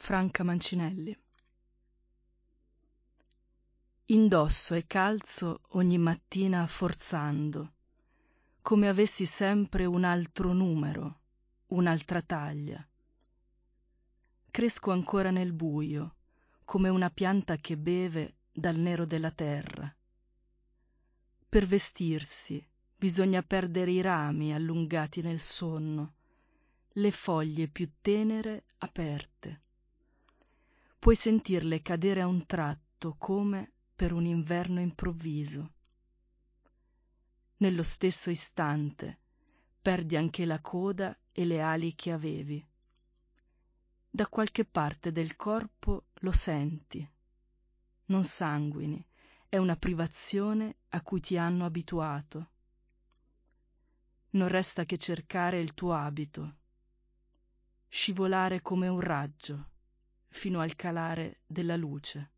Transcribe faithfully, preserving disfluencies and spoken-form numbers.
Franca Mancinelli. Indosso e calzo ogni mattina forzando, come avessi sempre un altro numero, un'altra taglia. Cresco ancora nel buio, come una pianta che beve dal nero della terra. Per vestirsi bisogna perdere i rami allungati nel sonno, le foglie più tenere aperte. Puoi sentirle cadere a un tratto come per un inverno improvviso. Nello stesso istante perdi anche la coda e le ali che avevi. Da qualche parte del corpo lo senti. Non sanguini, è una privazione a cui ti hanno abituato. Non resta che cercare il tuo abito, scivolare come un raggio fino al calare della luce.